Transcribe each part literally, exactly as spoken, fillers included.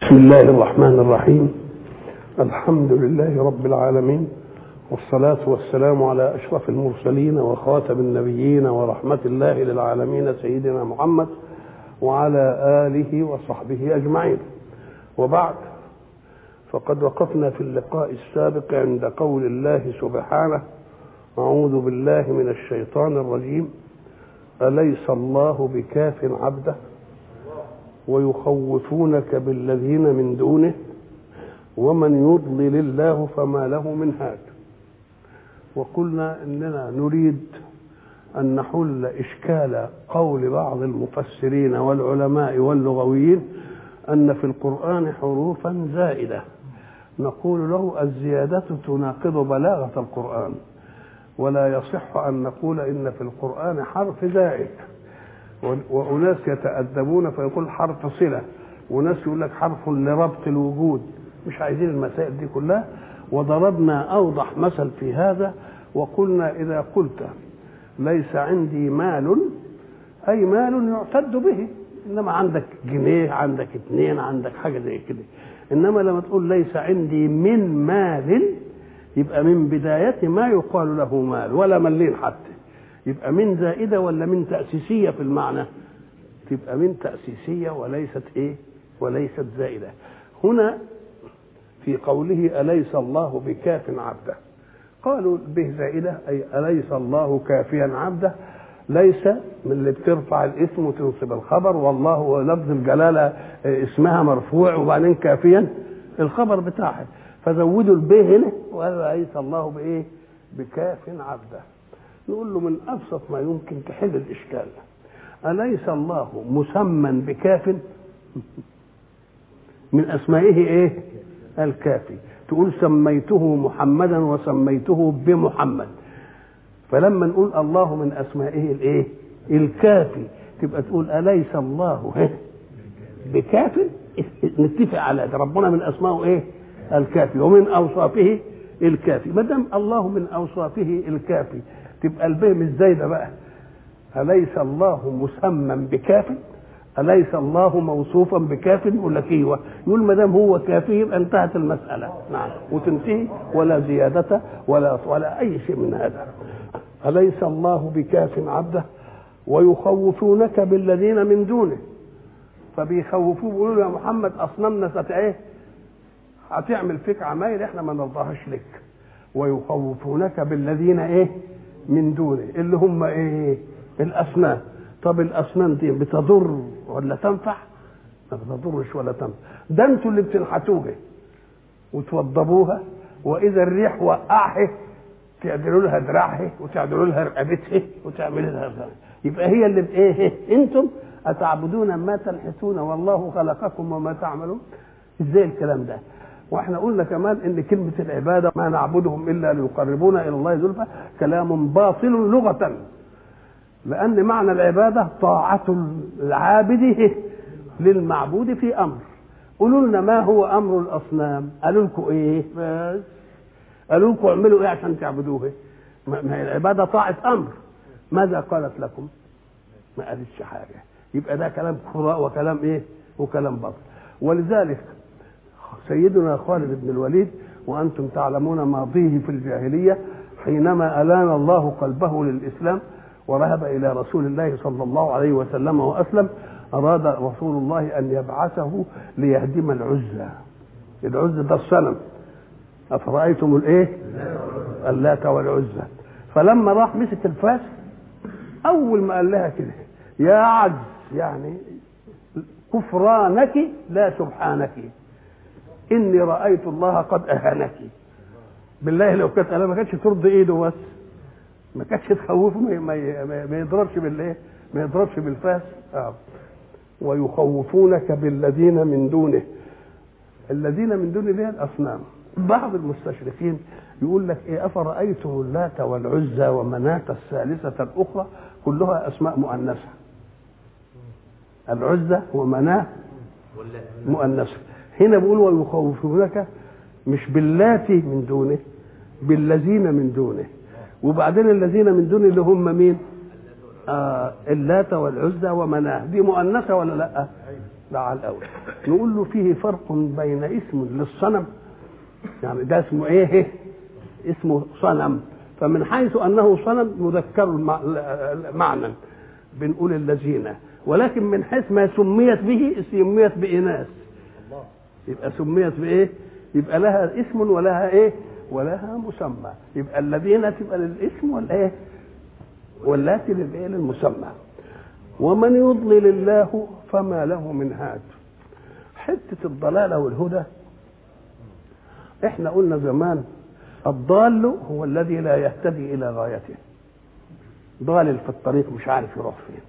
بسم الله الرحمن الرحيم. الحمد لله رب العالمين، والصلاة والسلام على أشرف المرسلين وخاتم النبيين ورحمة الله للعالمين سيدنا محمد وعلى آله وصحبه أجمعين. وبعد، فقد وقفنا في اللقاء السابق عند قول الله سبحانه: أعوذ بالله من الشيطان الرجيم، أليس الله بكاف عبده ويخوفونك بالذين من دونه ومن يضلل الله فما له من هاد. وقلنا إننا نريد أن نحل إشكال قول بعض المفسرين والعلماء واللغويين أن في القرآن حروفا زائدة، نقول له الزيادة تناقض بلاغة القرآن، ولا يصح أن نقول إن في القرآن حرف زائد. وأناس يتأدبون فيقول حرف صلة، وناس يقول لك حرف لربط الوجود. مش عايزين المسائل دي كلها. وضربنا أوضح مثل في هذا وقلنا: إذا قلت ليس عندي مال، أي مال يعتد به، إنما عندك جنيه، عندك اتنين، عندك حاجة زي كده. إنما لما تقول ليس عندي من مال، يبقى من بداية ما يقال له مال، ولا ملين حتى. يبقى من زائدة ولا من تأسيسية في المعنى؟ تبقى من تأسيسية وليست إيه؟ وليست زائدة. هنا في قوله أليس الله بكاف عبده، قالوا به زائدة، أي أليس الله كافيا عبده. ليس من اللي بترفع الاسم وتنصب الخبر، والله لفظ الجلالة اسمها مرفوع وبعدين كافيا الخبر بتاعه، فزودوا البه هنا وقالوا أليس الله بإيه؟ بكاف عبده. نقول له من أبسط ما يمكن تحل الإشكال: أليس الله مسمى بكاف؟ من أسمائه إيه؟ الكافي. تقول سميته محمدا وسميته بمحمد، فلما نقول الله من أسمائه الإيه؟ الكافي، تبقى تقول أليس الله بكاف؟ نتفق على ده، ربنا من أسمائه إيه؟ الكافي، ومن أوصافه الكافي. ما دام الله من أوصافه الكافي، تبقى البه مش زايده بقى. أليس الله مسمى بكاف؟ أليس الله موصوفا بكاف؟ يقول لك ايوه. يقول ما دام هو كافي يبقى انتهت المسألة، نعم، وتنتهي، ولا زيادة ولا ولا أي شيء من هذا. أليس الله بكاف عبده ويخوفونك بالذين من دونه، فبيخوفوه بيقولوا له: يا محمد أصنامنا ست ايه؟ هتعمل فيك عمايل احنا ما نرضاهاش لك. ويخوفونك بالذين ايه؟ من دونه، اللي هم ايه؟ الأصنام. طب الأصنام دي بتضر ولا تنفع؟ ما بتضرش ولا تنفع. ده انتوا اللي بتنحتوها وتوضبوها، وإذا الريح وقعها تعدلوا لها دراعها وتعدلوا لها رقبتها وتعملوا لها ذلك. يبقى هي اللي بايه؟ انتم أتعبدون ما تنحتون والله خلقكم وما تعملون. ازاي الكلام ده؟ واحنا قلنا كمان ان كلمه العباده ما نعبدهم الا ليقربونا الى الله زلفى كلام باطل لغه، لان معنى العباده طاعه العابد للمعبود في امر. قولوا لنا ما هو امر الاصنام؟ قالوا لكم ايه؟ بس قالوا لكم اعملوا ايه عشان تعبدوه؟ ما هي العباده طاعه امر. ماذا قالت لكم؟ ما قالتش حاجه. يبقى ده كلام خراء وكلام ايه؟ وكلام باطل. ولذلك سيدنا خالد بن الوليد وأنتم تعلمون ماضيه في الجاهلية، حينما ألان الله قلبه للإسلام ورهب إلى رسول الله صلى الله عليه وسلم وأسلم، أراد رسول الله أن يبعثه ليهدم العزى. العزى ده الصنم، أفرأيتم الإيه؟ اللات والعزى. فلما راح مسك الفاس، أول ما قال لها كده: يا عجز، يعني كفرانك لا سبحانك، إني رأيت الله قد أهانك. بالله لو كانت أنا ما كانتش ترضي إيده، بس ما كانتش تخوفه، ما, ما, ما يضربش بالإيه؟ ما يضربش بالفاس. آه. ويخوفونك بالذين من دونه. الذين من دونه دي الأصنام. بعض المستشرقين يقول لك إيه؟ أفرأيتم اللات والعزى ومناة الثالثة الأخرى، كلها أسماء مؤنثة. العزى ومناة مؤنثة. هنا بيقول ويخوفونك مش باللاتي من دونه، بالذين من دونه. وبعدين الذين من دونه اللي هم مين؟ آه اللات والعزى ومناه. دي مؤنثه ولا لا؟ ده على الاول. نقول له فيه فرق بين اسم للصنم، يعني ده اسمه ايه؟ اسمه صنم، فمن حيث انه صنم مذكر معنى بنقول الذين، ولكن من حيث ما سميت به سميت بإناث، يبقى سميت بايه؟ يبقى لها اسم ولها ايه؟ ولها مسمى. يبقى الذين تبقى للاسم والايه؟ واللاتي للايه؟ للمسمى. ومن يضلل الله فما له من هاد. حته الضلاله والهدى احنا قلنا زمان الضال هو الذي لا يهتدي الى غايته، ضالل في الطريق مش عارف يروح فين.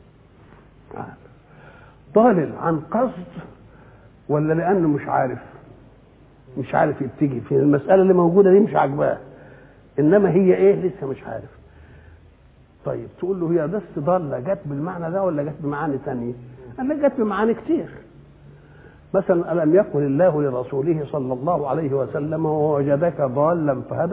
ضالل عن قصد ولا لانه مش عارف مش عارف يتجه فين، المساله اللي موجوده دي مش عاجباه، انما هي ايه؟ لسه مش عارف. طيب تقول له هي بس ضاله جت بالمعنى ده ولا جت بمعاني ثانيه؟ قال لك جت بمعاني كتير. مثلا الم يقل الله لرسوله صلى الله عليه وسلم ووجدك ضالا فهدى؟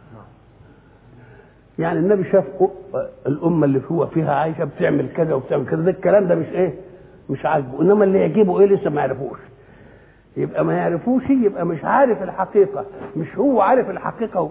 يعني النبي شاف الامه اللي هو فيها عايشه بتعمل كذا وبتعمل كذا، ده الكلام ده مش ايه؟ مش عاجبه، انما اللي يعجبه ايه؟ لسه ما يعرفوش. يبقى ما يعرفوش، يبقى مش عارف الحقيقه، مش هو عارف الحقيقه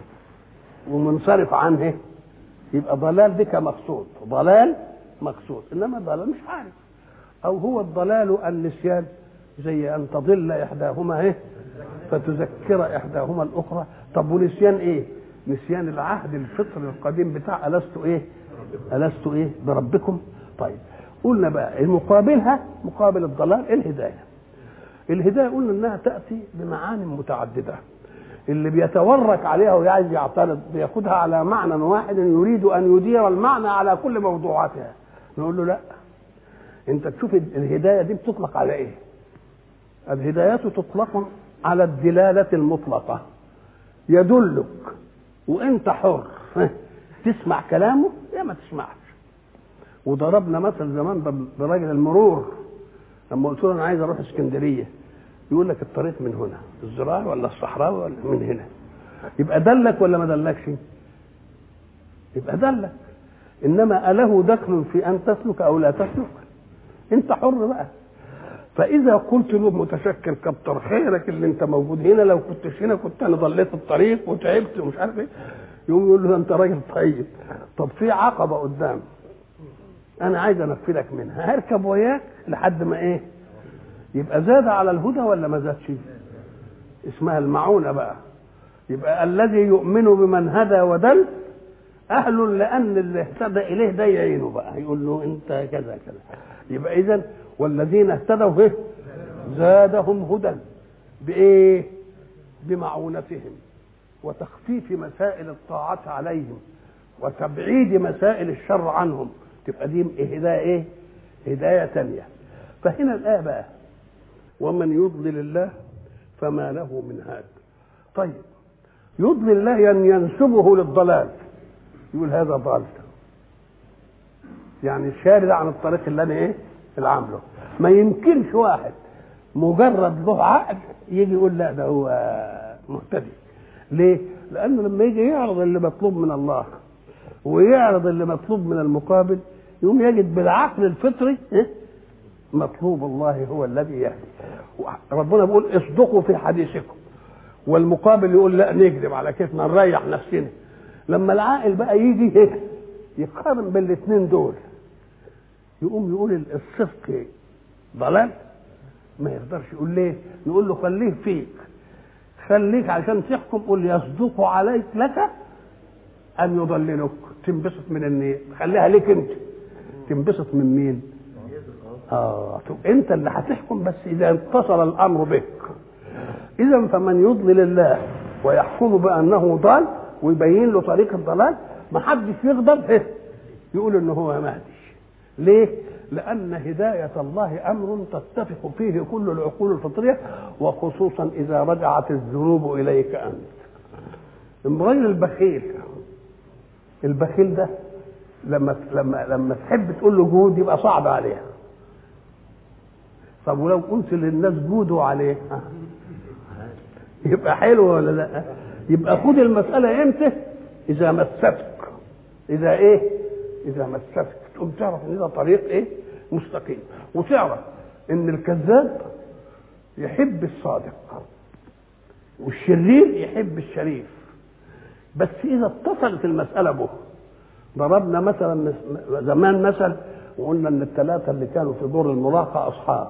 ومنصرف عنه، يبقى ضلال دي كمقصود، ضلال مقصود، انما ضلال مش عارف. او هو الضلال النسيان، زي ان تضل احداهما ايه فتذكر احداهما الاخرى. طب ونسيان ايه؟ نسيان العهد الفطري القديم بتاع الست ايه؟ الست ايه بربكم. طيب قلنا بقى المقابلها، مقابل الضلال الهدايه. الهدايه قلنا انها تاتي بمعاني متعدده، اللي بيتورك عليها وعايز يعترض بياخدها على معنى واحد يريد ان يدير المعنى على كل موضوعاتها. نقول له لا، انت تشوف الهدايه دي بتطلق على ايه؟ الهدايه تطلق على الدلاله المطلقه، يدلك وانت حر تسمع كلامه يا ما تسمعش. وضربنا مثل زمان براجل المرور لما قلت له انا عايز اروح اسكندريه، يقول لك الطريق من هنا، الزراعي ولا الصحراوي ولا من هنا. يبقى دلك ولا ما دلكش؟ يبقى دلك. انما اله دخل في ان تسلك او لا تسلك؟ انت حر بقى. فاذا قلت له متشكر كتر خيرك اللي انت موجود هنا، لو كنتش هنا كنت انا ضليت الطريق وتعبت ومش عارف ايه، يقوم يقول له انت راجل طيب. طب في عقبه قدام انا عايز انفذك منها، هركب وياك لحد ما ايه؟ يبقى زاد على الهدى ولا ما زادش؟ اسمها المعونه بقى. يبقى الذي يؤمن بمن هدى ودل اهل لان اللي اهتدى اليه ده يعينه بقى، يقول له انت كذا كذا. يبقى اذا والذين اهتدوا ايه؟ زادهم هدى بايه؟ بمعونتهم وتخفيف مسائل الطاعات عليهم وتبعيد مسائل الشر عنهم. تبقى دي هدايه ايه؟ هدايه ثانيه. فهنا الايه بقى ومن يضلل الله فما له من هاد. طيب يضلل الله يعني ينسبه للضلال، يقول هذا ضال، يعني شارد عن الطريق اللي انا ايه اللي عامله. ما يمكنش واحد مجرد له عقل يجي يقول لا ده هو مهتدي. ليه؟ لانه لما يجي يعرض اللي مطلوب من الله ويعرض اللي مطلوب من المقابل، يقوم يجد بالعقل الفطري إيه؟ مطلوب الله هو الذي يهدي. ربنا بيقول اصدقوا في حديثكم، والمقابل يقول لا نكذب على كيفنا نريح نفسنا. لما العاقل بقى يجي هيك يقارن بين الاثنين دول، يقوم يقول الصدق ضلال، ما يقدرش يقول. ليه؟ نقول له خليه فيك، خليك عشان تحكم. قول يصدق عليك لك ان يضللك، تنبسط من النية، خليها ليك انت. تنبسط من مين؟ اه انت اللي هتحكم، بس اذا اتصل الامر بك. اذا فمن يضلل الله ويحكم بانه ضال ويبين له طريق الضلال، ما حدش يقدر يقول انه هو مهدي. ليه؟ لان هدايه الله امر تتفق فيه كل العقول الفطريه، وخصوصا اذا رجعت الذنوب اليك انت. الرجل البخيل، البخيل ده لما لما لما تحب تقول له جود يبقى صعب عليه. طب ولو قلت للناس جودوا عليه يبقى حلو ولا لا؟ يبقى خد المساله امتى؟ اذا مستك. اذا ايه؟ اذا مستك تقوم تعرف ان ده طريق ايه؟ مستقيم. وتعرف ان الكذاب يحب الصادق والشرير يحب الشريف، بس اذا اتصلت المساله به. ضربنا مثلا زمان مثل وقلنا ان الثلاثه اللي كانوا في دور المراهقه اصحاب،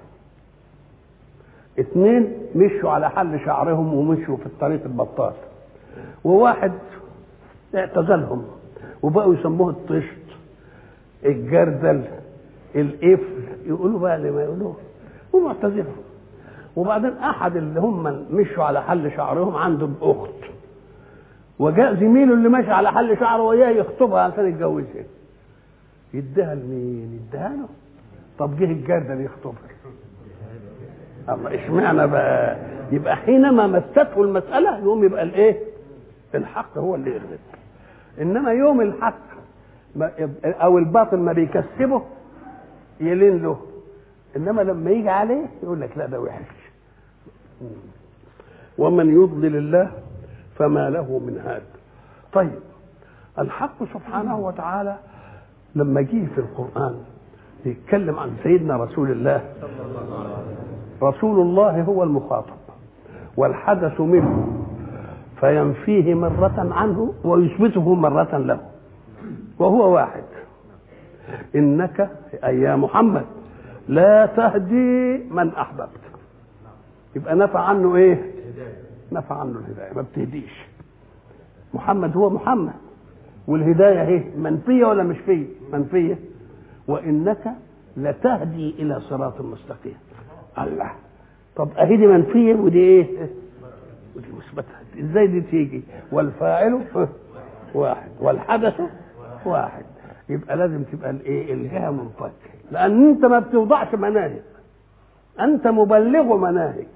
اثنين مشوا على حل شعرهم ومشوا في الطريق البطال، وواحد اعتزلهم وبقوا يسموه الطشت، الجردل، القفل، يقولوا بقى اللي ما يقولوه ومعتزلهم. وبعدين احد اللي هم مشوا على حل شعرهم عنده اخت، وجاء زميله اللي ماشي على حل شعره وياه يخطبها عشان يتجوزها، يديها لمين؟ يديها له. طب جه الجردل يخطبها، الله اشمعنى بقى؟ يبقى حينما مسته المساله يوم يبقى الايه؟ الحق هو اللي يغلب. انما يوم الحق او الباطل ما بيكسبه يلين له، انما لما يجي عليه يقول لك لا ده وحش. ومن يضلل الله فما له من هاد. طيب الحق سبحانه وتعالى لما جه في القرآن يتكلم عن سيدنا رسول الله، رسول الله هو المخاطب والحدث منه فينفيه مرة عنه ويثبته مرة له، وهو واحد. إنك أي يا محمد لا تهدي من أحببت، يبقى نفع عنه إيه؟ نفع عنه الهداية، ما بتهديش. محمد هو محمد، والهداية هي منفية ولا مش فيه؟ منفية. وإنك لتهدي إلى صراط مستقيم. الله، طب أهي دي منفية ودي إيه؟ ودي مثبتة، إزاي دي تيجي؟ والفاعل واحد والحدث واحد، يبقى لازم تبقى الإيه؟ الجهة منفكة، لأن أنت ما بتوضعش مناهج، أنت مبلغ مناهج،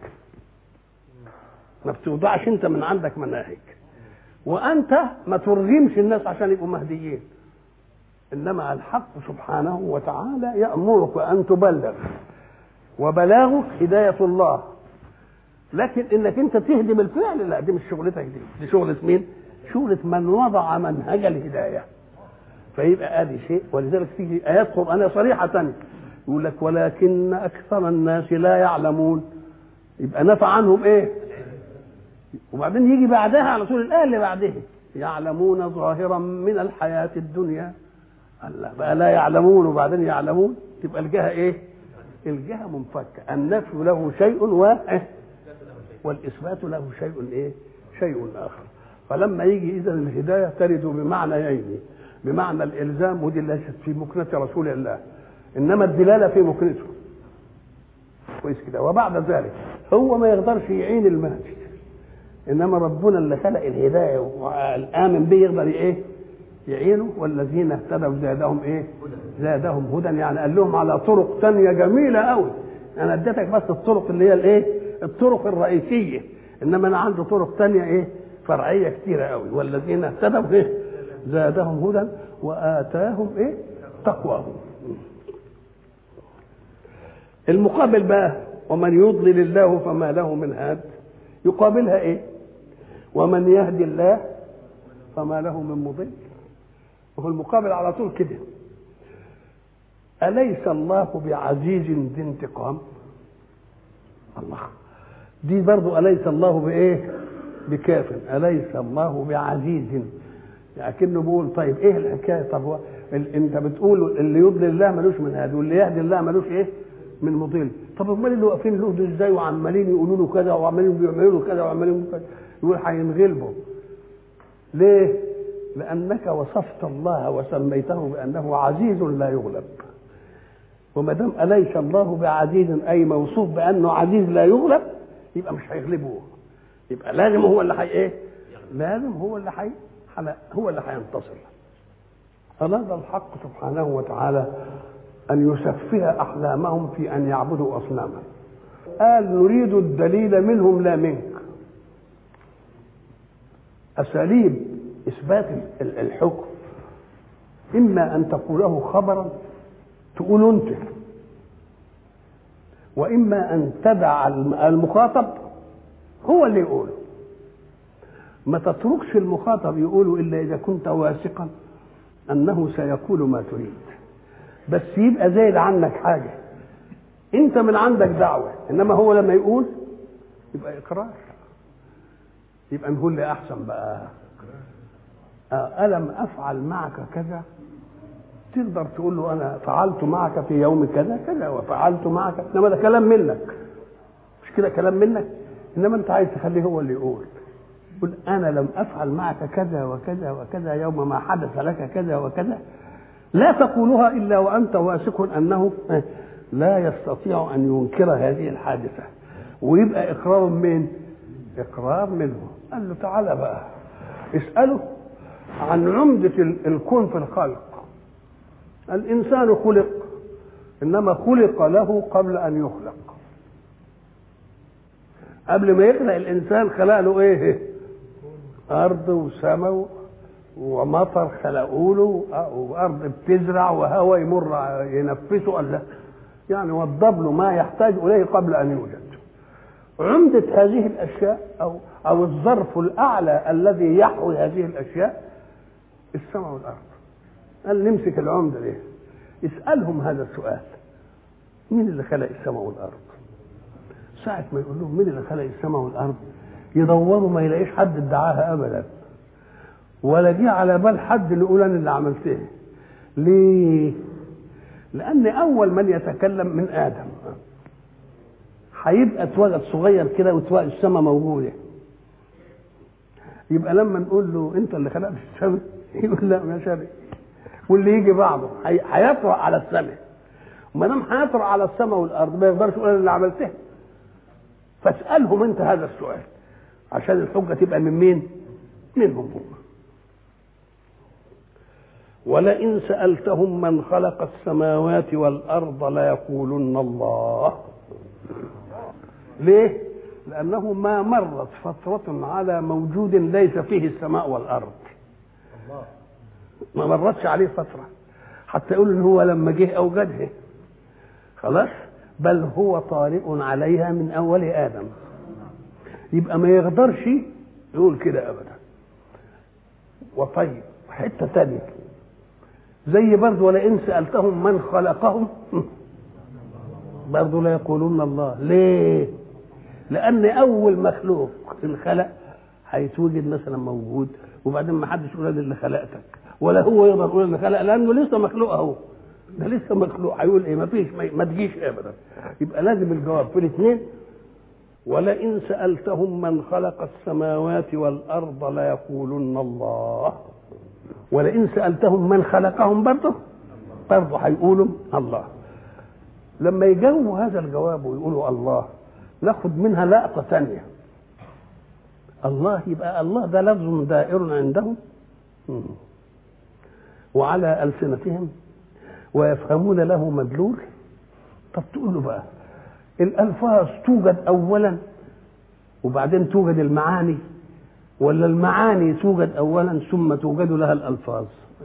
ما بتوضعش أنت من عندك مناهج، وأنت ما ترغمش الناس عشان يبقوا مهديين. إنما الحق سبحانه وتعالى يأمرك أن تبلغ، وبلاغك هداية الله، لكن إنك أنت تهدي بالفعل لا، دي مش شغلتك، دي دي شغلة مين؟ شغلة من وضع منهج الهداية. فيبقى ادي شيء. ولذلك تيجي ايات قرانيه صريحه ثانيه يقول لك ولكن اكثر الناس لا يعلمون، يبقى نفع عنهم ايه؟ وبعدين يجي بعدها على طول الايه اللي بعدها يعلمون ظاهرا من الحياه الدنيا. الله بقى لا يعلمون وبعدين يعلمون، تبقى الجهه ايه؟ الجهه منفكه. النفي له شيء واحد والاثبات له شيء ايه؟ شيء اخر. فلما يجي اذا الهدايه ترد بمعنيين، بمعنى الالزام ودي ليست في مكنه رسول الله، انما الدلاله في مكنته. كويس كده. وبعد ذلك هو ما يقدرش يعين المهدي، انما ربنا اللي خلق الهدايه والامن به يقدر ايه؟ يعينه. والذين اهتدوا زادهم ايه؟ زادهم هدى. يعني قال لهم على طرق ثانيه جميله قوي، انا اديتك بس الطرق اللي هي الايه؟ الطرق الرئيسيه، انما انا عندي طرق ثانيه ايه؟ فرعيه كثيره قوي. والذين اهتدوا ايه؟ زادهم هدى وآتاهم ايه؟ تقواهم. المقابل بقى ومن يضلل الله فما له من هاد، يقابلها ايه؟ ومن يهدي الله فما له من مضل. وهو المقابل على طول كده. أليس الله بعزيز ذي انتقام؟ الله، دي برضو أليس الله بإيه؟ بكاف. أليس الله بعزيز، لكنه بيقول طيب ايه الحكايه؟ طب هو انت بتقول اللي يضلل الله ملوش من هذا واللي يهدي الله ملوش ايه؟ من مضل. طب امال اللي واقفين له ده ازاي وعمالين يقولوا له كذا وعمالين بيعملوا له كذا وعمالين كذا؟ يقول هينغلبوا. ليه؟ لانك وصفت الله وسميته بانه عزيز لا يغلب. وما دام اليس الله بعزيز اي موصوف بانه عزيز لا يغلب، يبقى مش هيغلبوه، يبقى لازم هو اللي حي ايه؟ لازم هو اللي حي هو اللي هينتصر. أراد الحق سبحانه وتعالى أن يسفه أحلامهم في أن يعبدوا أصناما. قال نريد الدليل منهم لا منك. أساليب إثبات الحكم إما أن تقوله خبرا تقول أنت، وإما أن تدع المخاطب هو اللي يقوله. ما تتركش المخاطب يقوله إلا إذا كنت واثقا أنه سيقول ما تريد، بس يبقى زايد عنك حاجة. انت من عندك دعوه، انما هو لما يقول يبقى اقرار. يبقى نقول لي احسن بقى الم افعل معك كذا، تقدر تقول له انا فعلت معك في يوم كذا كذا وفعلت معك، انما ده كلام منك، مش كده كلام منك، انما انت عايز تخليه هو اللي يقول. قل انا لم افعل معك كذا وكذا وكذا يوم ما حدث لك كذا وكذا. لا تقولها الا وانت واثق انه لا يستطيع ان ينكر هذه الحادثه، ويبقى اقرار من اقرار منه. قال له تعالى بقى اساله عن عمده الكون في الخلق. الانسان خلق، انما خلق له قبل ان يخلق. قبل ما يخلق الانسان خلق له ايه؟ ارض وسماء ومطر خلقوا له، وارض بتزرع وهواء يمر ينفسه، الله يعني وضب له ما يحتاج اليه قبل ان يوجد. عمدة هذه الاشياء او او الظرف الاعلى الذي يحوي هذه الاشياء السماء والارض. قال نمسك العمدة دي اسالهم هذا السؤال، مين اللي خلق السماء والارض؟ ساعة ما يقول لهم مين اللي خلق السماء والارض يدوروا ما يلاقيش حد ادعاها ابدا، ولا جه على بال حد اللي يقول انا اللي عملتها. ليه؟ لان اول من يتكلم من ادم هيبقى اتولد صغير كده وتلاقي السماء موجوده، يبقى لما نقول له انت اللي خلقت السماء يقول لا ما شري، واللي يجي بعده هيطرق على السماء، وما دام هيطرق على السماء والارض ما يقدرش يقول انا اللي عملتها. فاسالهم انت هذا السؤال عشان الحجه تبقى من مين؟ منهم هم. ولئن سألتهم من خلق السماوات والأرض ليقولن الله. ليه؟ لأنه ما مرت فترة على موجود ليس فيه السماء والأرض، ما مرتش عليه فترة حتى يقول إن هو لما جه أوجدها خلاص، بل هو طارئ عليها من أول آدم. يبقى ما يقدرش يقول كده أبدا. وطيب حتة تانية زي برضه ولئن سألتهم من خلقهم برضه لا يقولون الله. ليه؟ لأن أول مخلوق الخلق هيتوجد مثلا موجود، وبعدين ما حدش يقول اللي خلقتك، ولا هو يقدر يقول اللي خلق، لأنه لسه مخلوق أهو، ده لسه مخلوق. هيقول إيه؟ ما فيش، ما تجيش أبدا. يبقى لازم الجواب في الاثنين. ولئن سألتهم من خلق السماوات والأرض ليقولن الله. ولئن سألتهم من خلقهم برضه برضه هيقولوا الله. لما يجاوبوا هذا الجواب ويقولوا الله ناخد منها لقطة ثانية. الله يبقى الله ده لفظ دائر عندهم وعلى ألسنتهم ويفهمون له مدلول. طب تقول له بقى الألفاظ توجد أولا وبعدين توجد المعاني، ولا المعاني توجد اولا ثم توجد لها الالفاظ؟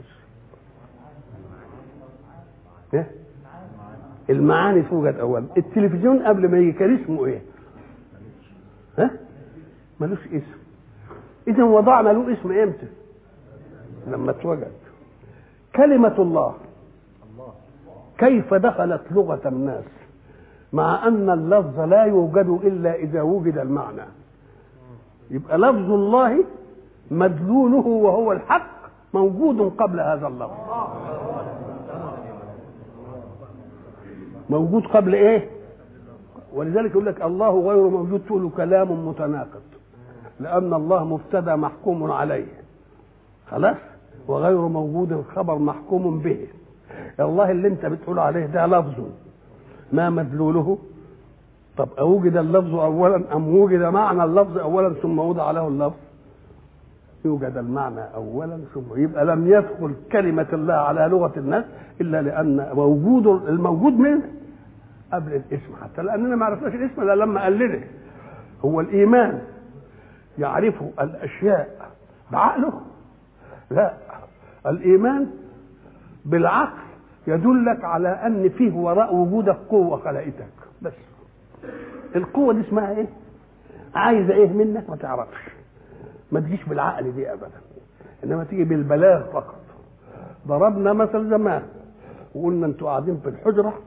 إيه؟ المعاني توجد اولا. التلفزيون قبل ما يجي كان اسمه ايه؟ ها؟ ملوش اسم. اذا وضعنا له اسم امتى؟ لما اتوجد. كلمة الله كيف دخلت لغة الناس مع ان اللفظ لا يوجد الا اذا وجد المعنى؟ يبقى لفظ الله مدلوله وهو الحق موجود قبل هذا اللفظ، موجود قبل ايه؟ ولذلك يقول لك الله غير موجود تقول كلام متناقض، لان الله مبتدا محكوم عليه خلاص، وغير موجود خبر محكوم به. الله اللي انت بتقول عليه ده لفظ ما مدلوله. طب أوجد اللفظ أولا أم وجد معنى اللفظ أولا ثم وضع له اللفظ؟ يوجد المعنى أولا ثم، يبقى لم يدخل كلمة الله على لغة الناس إلا لأن موجود الموجود منه قبل الاسم، حتى لأننا ما عرفناش الاسم إلا لما قال لنا. هو الإيمان يعرف الأشياء بعقله؟ لا، الإيمان بالعقل يدلك على أن فيه وراء وجودك قوة خلقتك بس. القوة دي اسمها ايه؟ عايزة ايه منك؟ ما تعرفش، ما تجيش بالعقل دي ابدا، انما تيجي بالبلاغ فقط. ضربنا مثل زمان وقلنا انتوا قاعدين في الحجرة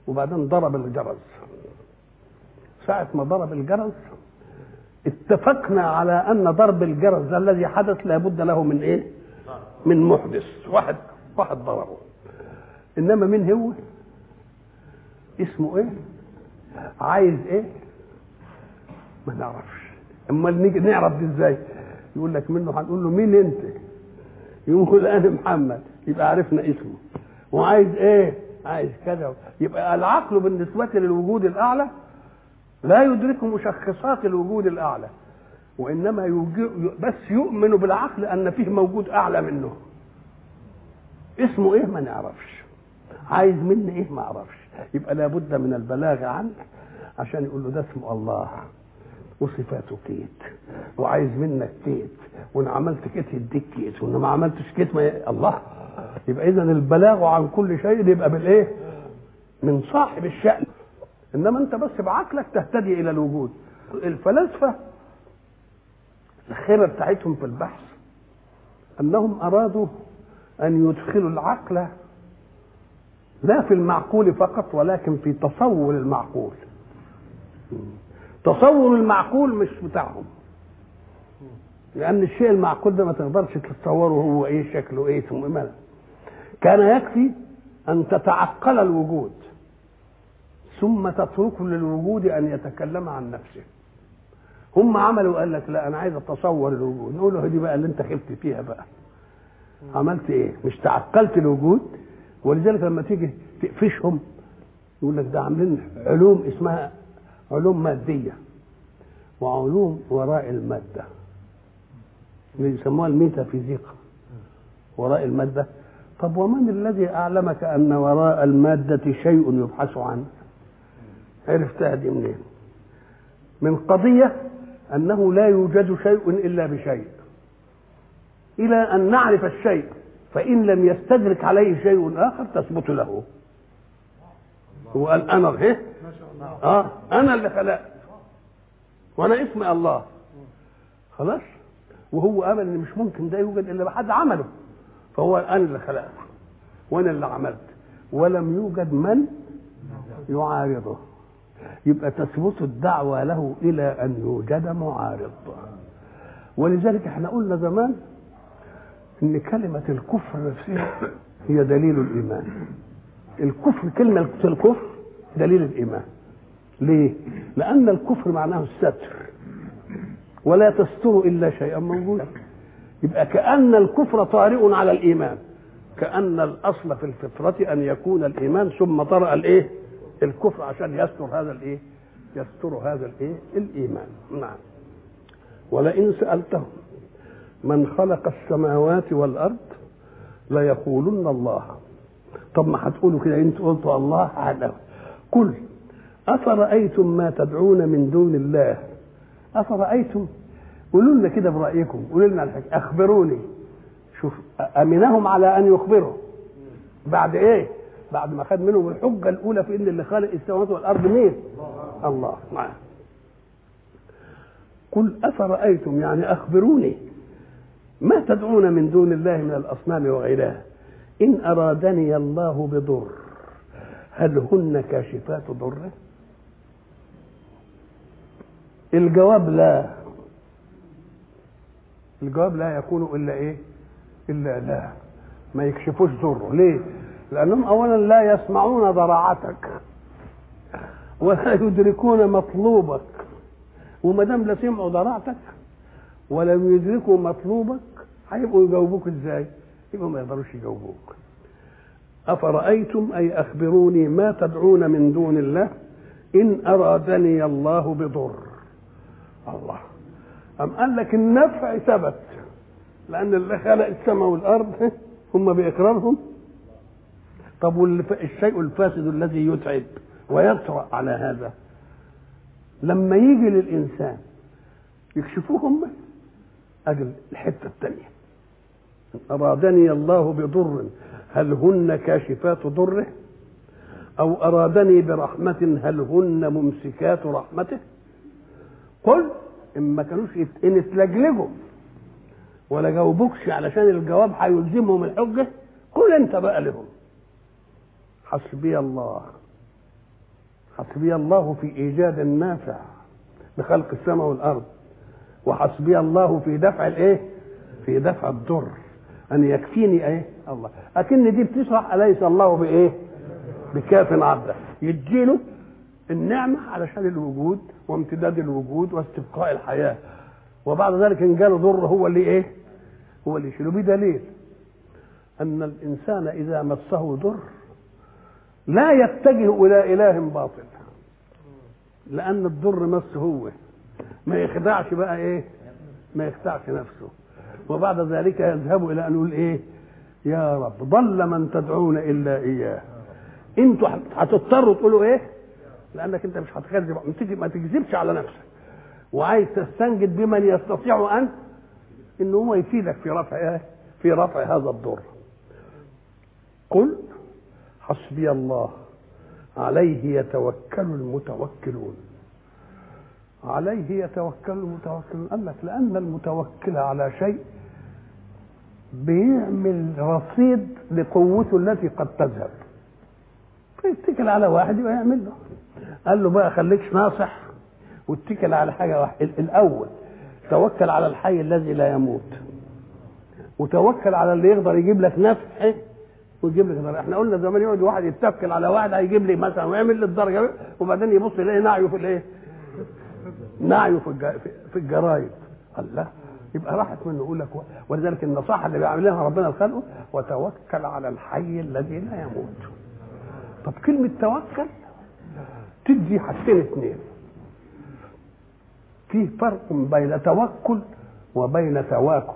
وبعدين ضرب الجرس. ساعة ما ضرب الجرس اتفقنا على أن ضرب الجرس الذي حدث لابد له من إيه؟ من محدث، واحد واحد ضربه. إنما مين هو؟ اسمه إيه؟ عايز إيه؟ ما نعرفش. أما نيجي نعرف دي إزاي؟ يقول لك منه، هنقول له مين أنت؟ يقول أنا محمد، يبقى عرفنا اسمه. وعايز إيه؟ عايز كذا. يبقى العقل بالنسبة للوجود الأعلى لا يدرك مشخصات الوجود الأعلى، وإنما بس يؤمن بالعقل أن فيه موجود أعلى منه. اسمه إيه؟ ما نعرفش. عايز منه إيه؟ ما نعرفش. يبقى لابد من البلاغ عنه عشان يقول له ده اسمه الله وصفاته كيت، وعايز منك كيت، وإن عملت كيت يديك كيت، وإن ما عملتش كيت ما الله. يبقى إذن البلاغ عن كل شيء يبقى بالإيه؟ من صاحب الشأن. إنما أنت بس بعقلك تهتدي إلى الوجود. الفلاسفة الخيبة بتاعتهم في البحث أنهم أرادوا أن يدخلوا العقل لا في المعقول فقط ولكن في تصور المعقول. تصور المعقول مش بتاعهم، لأن الشيء المعقول ده ما تقدرش تتصوره هو إيه شكله إيه ثم ماذا. كان يكفي أن تتعقل الوجود ثم تترك للوجود أن يتكلم عن نفسه. هم عملوا قال لك لا أنا عايز أتصور الوجود، نقول له دي بقى اللي أنت خفت فيها بقى. عملت إيه؟ مش تعقلت الوجود. ولذلك لما تيجي تقفشهم يقول لك ده عاملين علوم اسمها علوم مادية وعلوم وراء المادة اللي يسموها الميتافيزيقا وراء المادة. طب ومن الذي أعلمك أن وراء المادة شيء يبحث عنه؟ عرفتها دي منين؟ من قضية أنه لا يوجد شيء إلا بشيء، إلى أن نعرف الشيء فإن لم يستدرك عليه شيء آخر تثبت له. هو قال أنا إيه؟ آه أنا اللي خلقت وأنا اسمي الله، خلاص. وهو آمن إن مش ممكن ده يوجد إلا بحد عمله، فهو أنا اللي خلقت وأنا اللي عملت، ولم يوجد من يعارضه. يبقى تثبت الدعوة له إلى أن يوجد معارض. ولذلك احنا قلنا زمان إن كلمة الكفر نفسها هي دليل الإيمان. الكفر، كلمة الكفر دليل الإيمان. ليه؟ لأن الكفر معناه الستر، ولا تستر إلا شيئا موجودا. يبقى كأن الكفر طارئ على الإيمان، كأن الأصل في الفطرة أن يكون الإيمان ثم طرأ الإيه؟ الكفر عشان يستر هذا الإيه؟ يستر هذا الإيه؟ الإيمان. نعم. ولئن سألتهم من خلق السماوات والأرض ليقولن الله. طب ما هتقولوا كده انتوا قلتوا الله عالم. قل أفرأيتم ما تدعون من دون الله. أفرأيتم، قولوا لنا كده برأيكم، قولوا لنا الحكي، أخبروني. شوف أمنهم على أن يخبروا بعد إيه؟ بعد ما خد منهم الحجة الأولى في إن اللي خالق السماوات والأرض مين؟ الله. معاه. قل أفرأيتم يعني أخبروني ما تدعون من دون الله من الأصنام وغيرها إن أرادني الله بضر هل هن كاشفات ضره؟ الجواب لا. الجواب لا يكون إلا إيه؟ إلا لا، ما يكشفوش ضره. ليه؟ لأنهم أولا لا يسمعون ضراعتك ولا يدركون مطلوبك، وما دام لا سمعوا ضراعتك ولم يدركوا مطلوبك هيبقوا يجاوبوك ازاي؟ يبقوا ما يقدروش يجاوبوك. أفرأيتم أي أخبروني ما تدعون من دون الله إن أرادني الله بضر. الله أم قال لك النفع ثبت، لأن اللي خلق السماء والأرض هم بإقرارهم. طب والشيء الفاسد الذي يتعب ويطرأ على هذا لما يجي للإنسان يكشفوهم أجل الحتة الثانية. أرادني الله بضر هل هن كاشفات ضره أو أرادني برحمة هل هن ممسكات رحمته. قل إن ما كانوش إن اتلجلجوا ولا جاوبوكش علشان الجواب هيلزمهم الحجة، قل أنت بقى لهم حسبي الله حسبي الله في ايجاد النافع بخلق السماء والارض، وحسبي الله في دفع الايه؟ في دفع الضر، ان يكفيني ايه؟ الله. اكن دي بتشرح اليس الله بايه؟ بكاف عبده، يديله النعمه علشان الوجود وامتداد الوجود واستبقاء الحياه، وبعد ذلك ان جاله ضر هو اللي ايه؟ هو اللي يشيله. بدليل ان الانسان اذا مسه ضر لا يتجه الى اله باطل، لان الضر مسه هو، ما يخدعش بقى ايه؟ ما يخدعش نفسه، وبعد ذلك يذهب الى ان يقول ايه؟ يا رب ضل من تدعون الا اياه. انتوا هتضطروا تقولوا ايه؟ لانك انت مش هتكذب، ما تكذبش على نفسك، وعايز تستنجد بمن يستطيع ان ان هو يفيدك في رفع ايه؟ في رفع هذا الضر. قل حسبي الله عليه يتوكل المتوكلون. عليه يتوكل المتوكلون، قال لك لان المتوكل على شيء بيعمل رصيد لقوته التي قد تذهب، فيتكل على واحد يبقى يعمل له. قال له بقى خليكش ناصح واتكل على حاجه واحده. الاول توكل على الحي الذي لا يموت، وتوكل على اللي يقدر يجيب لك نفع ويجيب لك ضرر. احنا قلنا زمان يقعد واحد يتوكل على واحد هيجيب لي مثلا ويعمل لي الدرجه، وبعدين يبص يلاقي نعيه في الايه؟ نعيه في في الجرايد. الله، يبقى راحت منه. يقول لك ولذلك النصيحه اللي بيعملها ربنا لخلقه وتوكل على الحي الذي لا يموت. طب كلمه توكل تدي حاجتين اثنين. في فرق بين توكل وبين تواكل.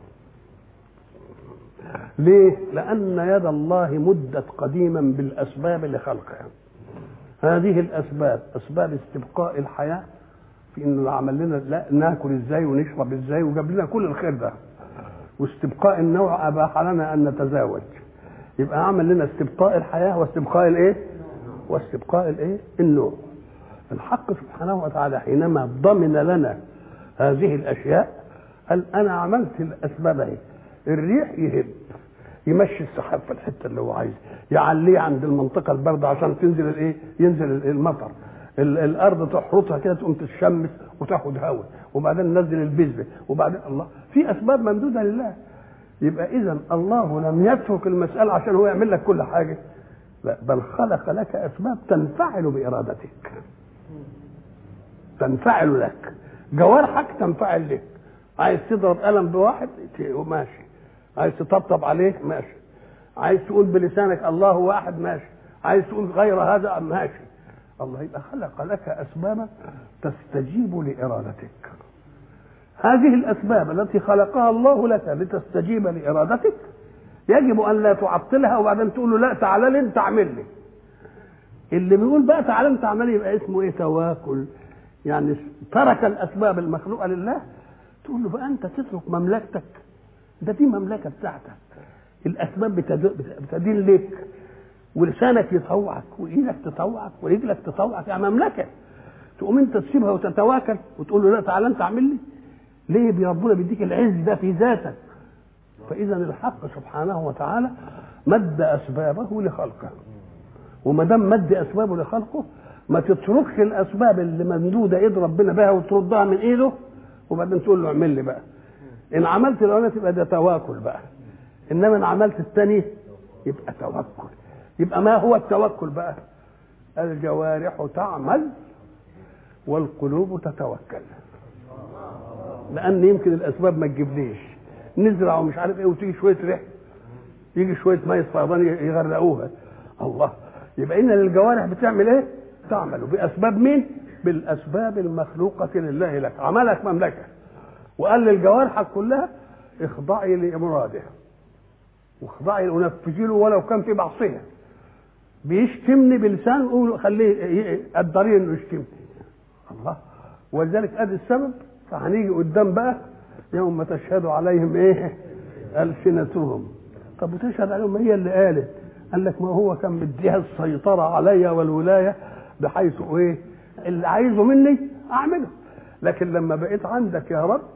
ليه؟ لأن يد الله مدت قديما بالأسباب لخلقها. هذه الأسباب أسباب استبقاء الحياة، في إنه عمل لنا لا ناكل إزاي ونشرب إزاي وجاب لنا كل الخير ده، واستبقاء النوع أباح لنا أن نتزاوج. يبقى عمل لنا استبقاء الحياة واستبقاء الإيه؟ واستبقاء الإيه؟ النوع. الحق سبحانه وتعالى حينما ضمن لنا هذه الأشياء قال أنا عملت الأسباب اهي. الريح يهب يمشي السحاب في الحته اللي هو عايزها، يعليه عند المنطقه البارده عشان تنزل الايه؟ ينزل المطر. الارض تحرطها كده تقوم تتشمس وتاخد هواء، وبعدين ننزل البذره، وبعدين الله في اسباب ممدوده لله. يبقى اذا الله لم يترك المساله عشان هو يعمل لك كل حاجه، لا، بل خلق لك اسباب تنفعل بارادتك، تنفعل لك. جوارحك تنفعل لك، عايز تضرب قلم بواحد ماشي، عايز تطبطب عليه ماشي، عايز تقول بلسانك الله واحد ماشي، عايز تقول غير هذا ماشي. الله يبقى خلق لك اسبابا تستجيب لارادتك. هذه الاسباب التي خلقها الله لك لتستجيب لارادتك يجب ان لا تعطلها وبعدين تقول له لا تعالى لي انت اعمل لي. اللي بيقول بقى تعالى انت اعمل لي يبقى اسمه ايه؟ تواكل. يعني ترك الاسباب المخلوقه لله، تقول له بقى انت تترك مملكتك، ده دي مملكه بتاعتك، الاسباب بتدين لك، ولسانك يطوعك وايدك تطوعك ورجلك تطوعك، يعني مملكه. تقوم انت تسيبها وتتواكل وتقول له لا تعالى انت اعمل لي؟ ليه؟ ربنا بيديك العز ده في ذاتك. فاذا الحق سبحانه وتعالى مد اسبابه لخلقه، وما دام مد اسبابه لخلقه ما تتركش الاسباب اللي ممدوده ايد ربنا بها وتردها من ايده وبعدين تقول له اعمل لي بقى. ان عملت الاولاني تبقى ده تواكل بقى، انما ان عملت الثاني يبقى توكل. يبقى ما هو التوكل بقى؟ الجوارح تعمل والقلوب تتوكل. لان يمكن الاسباب ما تجيبليش، نزرع ومش عارف ايه وتيجي شويه ريح، يجي شويه ميه فيضان يغرقوها. الله، يبقى ان الجوارح بتعمل ايه؟ تعمل باسباب مين؟ بالاسباب المخلوقه لله لك. عملك مملكه وقال للجوارحك كلها اخضعي لامراده واخضعي ونفذي له ولو كان في معصيه. بيشتمني بلسان قول خليه قدريه انه يشتمني. الله، ولذلك ادي السبب. فهنيجي قدام بقى يوم تشهد عليهم ايه؟ السنتهم. طب وتشهد عليهم هي اللي قالت؟ قال لك ما هو كان مديها السيطره عليا والولايه بحيث ايه؟ اللي عايزه مني اعمله. لكن لما بقيت عندك يا رب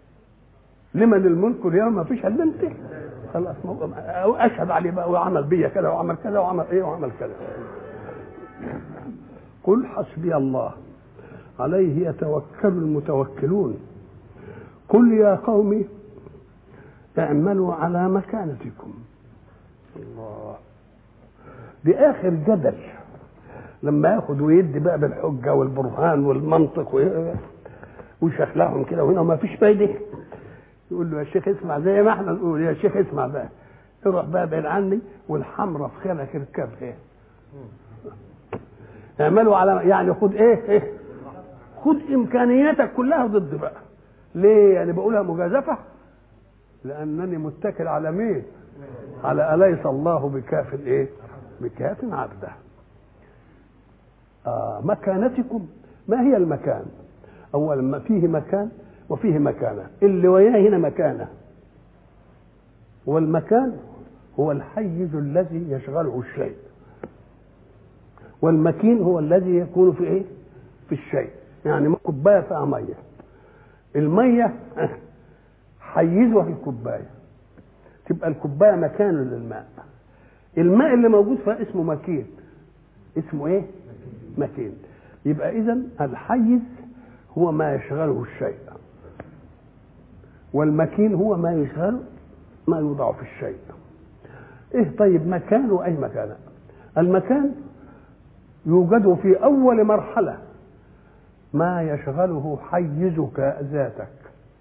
لمن الملك اليوم ما فيش الا انت، خلاص اشهد عليه بقى وعمل بيا كذا وعمل كذا وعمل ايه وعمل كذا. قل حسبي الله عليه يتوكل المتوكلون قل يا قوم اعملوا على مكانتكم. الله، دي آخر جدل لما ياخد ويدي بقى بالحجة والبرهان والمنطق ويشخلعهم كده وهنا وما فيش فايدة، يقول له يا شيخ اسمع زي ما احنا نقول يا شيخ اسمع بقى، يروح بقى بعيد عني والحمرة في خيلك اركبها. اعملوا على يعني خد ايه, ايه خد امكانياتك كلها ضد بقى. ليه يعني بقولها مجازفة؟ لانني متكل على مين؟ على أليس الله بكاف ايه بكاف عبده. آه مكانتكم، ما هي المكان؟ اولا ما فيه مكان وفيه مكانه، اللي وياه هنا مكانه، والمكان هو الحيز الذي يشغله الشيء، والمكين هو الذي يكون في ايه في الشيء. يعني كوبايه فيها ميه، الميه حيزها في الكوبايه، تبقى الكوبايه مكان للماء. الماء اللي موجود فيها اسمه مكين، اسمه ايه مكين. يبقى اذا الحيز هو ما يشغله الشيء، والمكين هو ما يشغله ما يوضع في الشيء. ايه طيب مكانه اي مكان؟ المكان يوجد في اول مرحله ما يشغله حيزك ذاتك،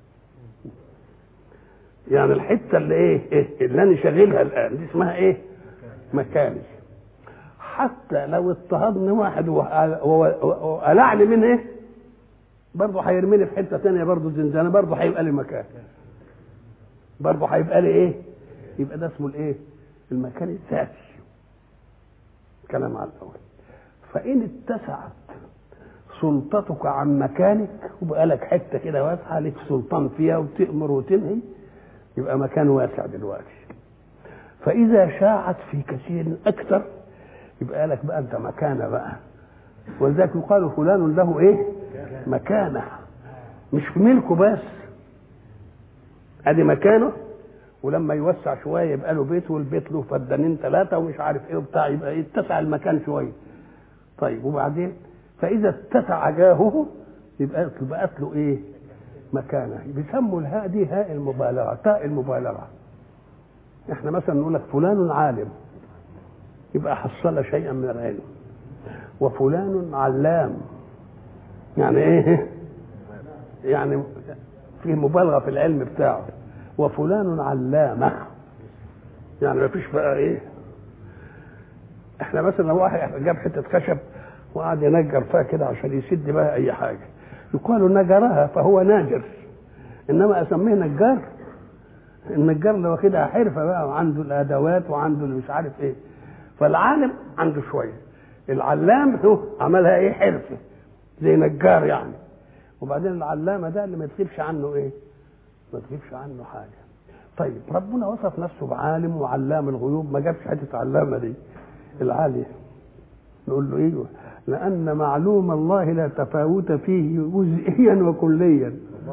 يعني الحته اللي ايه, إيه اللي انا شاغلها الان دي اسمها ايه مكاني. حتى لو اضطهدني واحد وقلعني من ايه برضه هيرميني في حته ثانيه برضه زنزانه، برضه هيبقى لي مكان، برضه هيبقى لي ايه يبقى ده اسمه الايه المكان الذاتي. كلام على الاول. فان اتسعت سلطتك عن مكانك وبقى لك حته كده واسعه لك سلطان فيها وتأمر وتنهي، يبقى مكان واسع دلوقتي. فاذا شاعت في كثير اكثر يبقى لك بقى انت مكانه بقى. ولذلك يقال فلان له ايه مكانه، مش في ملكه بس، ادي مكانه، ولما يوسع شويه يبقى له بيت، والبيت له فدانين ثلاثه ومش عارف ايه وبتاع، يبقى يتسع المكان شويه. طيب وبعدين فاذا اتسع جاهه يبقى بقت له ايه مكانه. بيسموا الهاء دي هاء المبالغه، تاء المبالغه. احنا مثلا نقول لك فلان عالم، يبقى حصل شيئا من العلم. وفلان علام، يعني ايه يعني فيه مبالغه في العلم بتاعه. وفلان علامه، يعني ما فيش بقى ايه. احنا مثلا لو واحد جاب حته خشب وقعد ينجر فيها كده عشان يسد بقى اي حاجه، يقال نجرها فهو ناجر، انما اسميه نجار. النجار اللي واخدها حرفه بقى وعنده الادوات وعنده اللي مش عارف ايه. فالعالم عنده شويه، العلام هو عملها ايه حرفه زي نجار يعني. وبعدين العلامه ده اللي ما تغيبش عنه ايه ما تغيبش عنه حاجه. طيب ربنا وصف نفسه بعالم وعلام الغيوب، ما جابش حته علامه دي العالي. نقول له ايوه، لان معلوم الله لا تفاوت فيه جزئيا وكليا،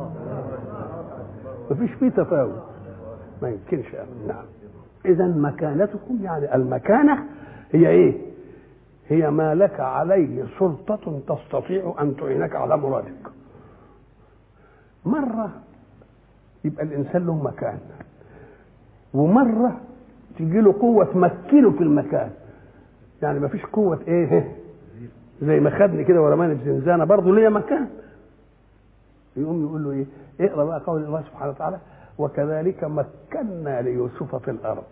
ما فيش فيه تفاوت، ما يمكنش. نعم. اذا مكانتكم يعني المكانه هي ايه؟ هي ما لك عليه سلطه تستطيع ان تعينك على مرادك. مره يبقى الانسان له مكان، ومره تجي له قوه تمكنه في المكان. يعني ما فيش قوه ايه زي ما خدني كده ورماني في زنزانه برضه ليا مكان. يقوم يقول له ايه؟ اقرا بقى قول الله سبحانه وتعالى: وكذلك مكنا ليوسف في الارض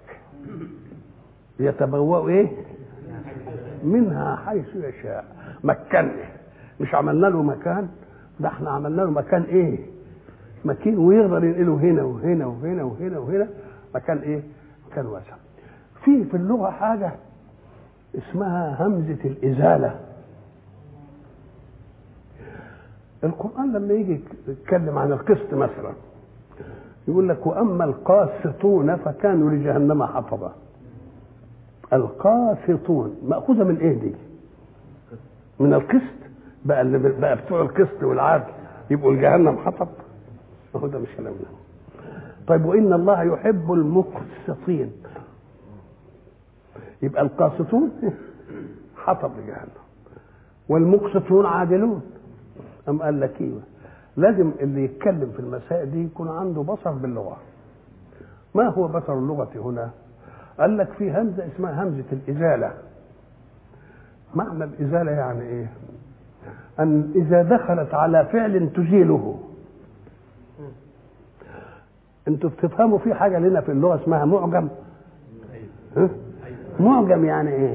يتبوأ ايه منها حيث يشاء. مكنا، مش عملنا له مكان، ده احنا عملنا له مكان ايه مكين، ويقدر ينقله هنا وهنا وهنا وهنا وهنا. مكان ايه مكان واسع. في في اللغه حاجه اسمها همزه الازاله. القرآن لما يجي يتكلم عن القسط مثلا يقول لك: وأما القاسطون فكانوا لجهنم حطبا. القاسطون مأخوذة من إيه دي؟ من القسط بقى، اللي بقى بتوع القسط والعدل يبقوا الجهنم حطب. ما هو ده مش كلامنا. طيب وإن الله يحب المقسطين، يبقى القاسطون حطب لجهنم. والمقسطون عادلون. أم قال لك ايوه، لازم اللي يتكلم في المسائل دي يكون عنده بصر باللغة. ما هو بصر اللغة هنا؟ قال لك في همزة اسمها همزة الإزالة. معنى الإزالة يعني ايه؟ أن إذا دخلت على فعل تزيله. انتوا بتفهموا في حاجة لنا في اللغة اسمها معجم. ها؟ معجم يعني ايه؟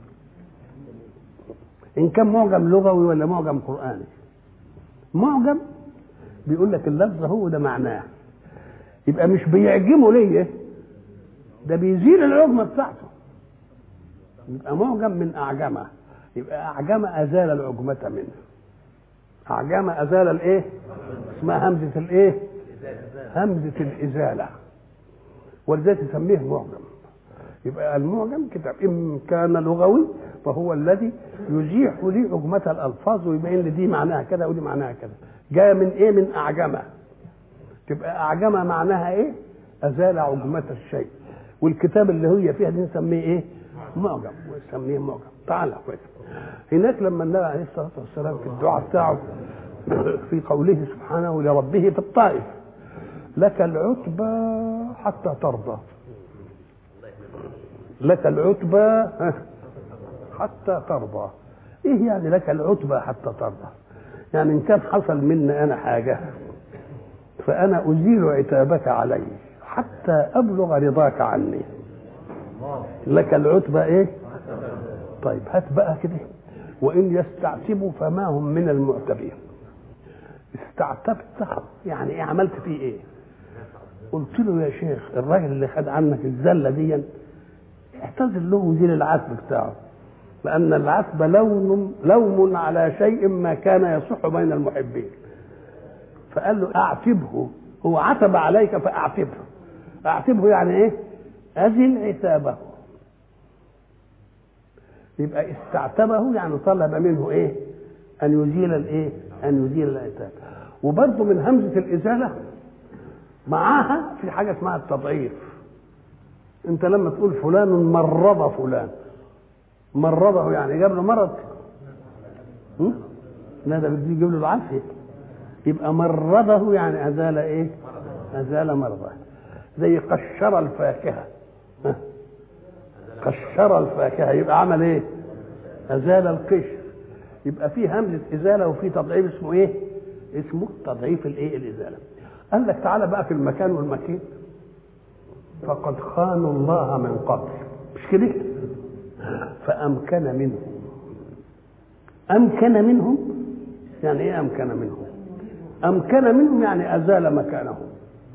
إن كان معجم لغوي ولا معجم قرآني. معجم بيقول لك اللفظ هو ده معناه، يبقى مش بيعجمه ليه، ده بيزيل العجمة بتاعته. يبقى معجم من أعجمه، يبقى أعجم أزال العجمة منه. أعجم أزال الإيه؟ اسمها همزة الإيه؟ همزة الإزالة، ولذلك تسميه معجم. يبقى المعجم كتاب إن كان لغوي فهو الذي يزيح لي عجمة الألفاظ ويبين لي دي معناها كذا ودي معناها كذا. جاء من إيه؟ من أعجمة. تبقى أعجمة معناها إيه؟ أزال عجمة الشيء. والكتاب اللي هي فيها دي نسميه إيه؟ معجم، ونسميه معجم. تعالى كويس. هناك لما النبي عليه الصلاة والسلام في الدعاء بتاعه في قوله سبحانه لربه في الطائف لك العتبى حتى ترضى، لك العتبى حتى ترضى. ايه يعني لك العتبى حتى ترضى؟ يعني ان كان حصل مني انا حاجه فانا ازيل عتابك علي حتى ابلغ رضاك عني. لك العتبى ايه؟ طيب هات بقى كده، وان يستعتبوا فما هم من المعتبين. استعتبت يعني ايه؟ عملت فيه ايه؟ قلت له يا شيخ الراجل اللي خد عنك الزله دي اعتذر له وزيل العتب بتاعه، لأن العتب لوم لوم على شيء ما كان يصح بين المحبين. فقال له اعتبه، هو عتب عليك فاعتبه. اعتبه يعني ايه؟ أزل عتابه. يبقى استعتبه يعني طلب منه ايه؟ أن يزيل الايه؟ أن يزيل العتاب. وبرضه من همزة الإزالة معاها في حاجة اسمها التضعيف. انت لما تقول فلان مرض فلان، مرضه يعني جاب له مرض، لا ده بدي يجيب له العافيه. يبقى مرضه يعني ازال ايه؟ ازال مرضه. زي قشر الفاكهه، قشر الفاكهه يبقى عمل ايه؟ ازال القشر. يبقى في همزه ازاله وفي تضعيف اسمه ايه؟ اسمه تضعيف الايه؟ الازاله. قال لك تعالى بقى في المكان والمكين. فقد خانوا الله من قبل، مش كده؟ فأمكن منهم. أمكن منهم يعني إيه؟ أمكن منهم أمكن منهم يعني أزال مكانهم.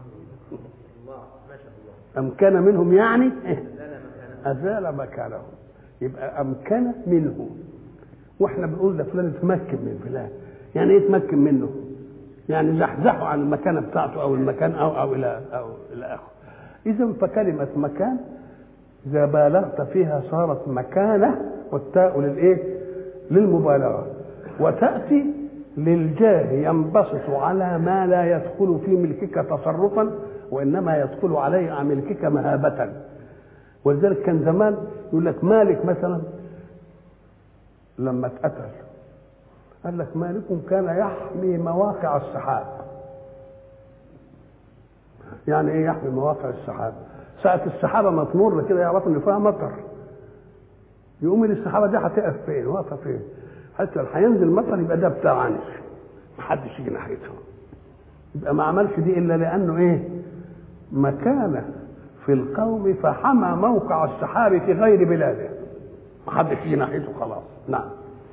أمكن منهم يعني إيه؟ أزال مكانهم. يبقى أمكن منهم. وإحنا بنقول لفلان اتمكن من فلان، يعني إيه اتمكن منه؟ يعني زحزحه عن المكانة بتاعته أو المكان أو أو إلى أو إلى آخره. إذا فكلمة مكان إذا بالغت فيها صارت مكانة، والتاء للإيه؟ للمبالغة. وتأتي للجاه ينبسط على ما لا يدخل في ملكك تصرفا وإنما يدخل عليه عن ملكك مهابة. ولذلك كان زمان يقول لك مالك مثلا لما اتقتل قال لك مالك كان يحمي مواقع السحاب. يعني ايه يحمي مواقع السحاب؟ ساعة السحابة ما تمر كده يعرفوا ان فيها مطر، يقوم السحابة دي هتقف فين؟ واقفة فين؟ حتى هينزل مطر يبقى ده بتاعني، محدش يجي ناحيته. يبقى ما عملش دي الا لانه ايه؟ مكانه في القوم فحمى موقع السحاب في غير بلاده، محدش يجي ناحيته خلاص. نعم.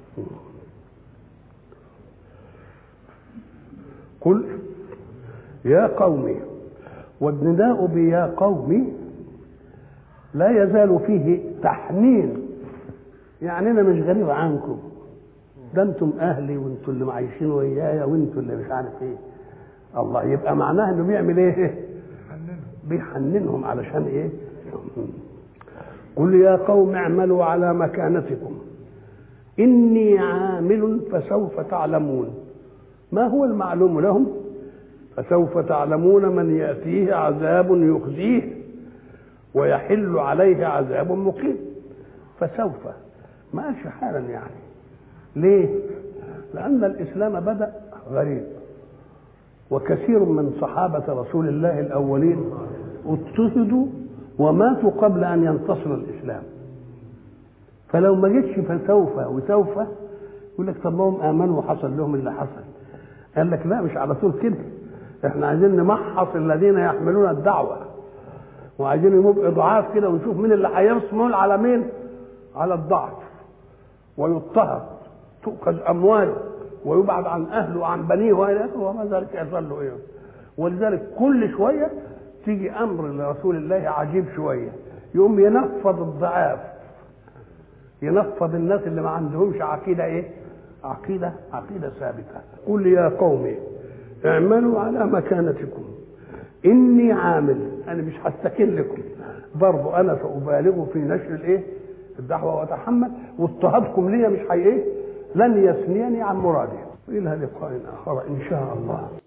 قل يا قومي، والنداء بيا قومي لا يزال فيه تحنين، يعني انا مش غريب عنكم، ده انتم اهلي وانتم اللي عايشين ويايا وانتم اللي مش عارف ايه. الله، يبقى معناه انه بيعمل ايه؟ بيحننهم علشان ايه؟ قل يا قوم اعملوا على مكانتكم اني عامل فسوف تعلمون. ما هو المعلوم لهم؟ فسوف تعلمون من يأتيه عذاب يخزيه ويحل عليه عذاب مقيم. فسوف ما قالش حالا، يعني ليه؟ لأن الإسلام بدأ غريب، وكثير من صحابة رسول الله الأولين اضطهدوا وماتوا قبل أن ينتصر الإسلام. فلو ما جتش فسوف وسوف يقول لك طب ما هم آمنوا وحصل لهم اللي حصل. قال لك لا، مش على طول كده، احنا عايزين نمحص الذين يحملون الدعوة، وعايزين يبقوا ضعاف كده، ونشوف مين اللي هيصمل على مين، على الضعف، ويضطهد، تؤخذ أمواله ويبعد عن أهله وعن بنيه وإلى آخره، وما ذلك يظل إيه. ولذلك كل شوية تيجي أمر لرسول الله عجيب شوية، يقوم ينفض الضعاف، ينفض الناس اللي ما عندهمش عقيدة إيه؟ عقيدة عقيدة ثابتة. قل يا قومي اعملوا على مكانتكم إني عامل، أنا مش هستكن لكم، برضو أنا سأبالغ في نشر الإيه؟ الدعوة وأتحمل، واضطهادكم لي مش حي إيه؟ لن يثنيني عن مرادي. إلى لقاء آخر إن شاء الله.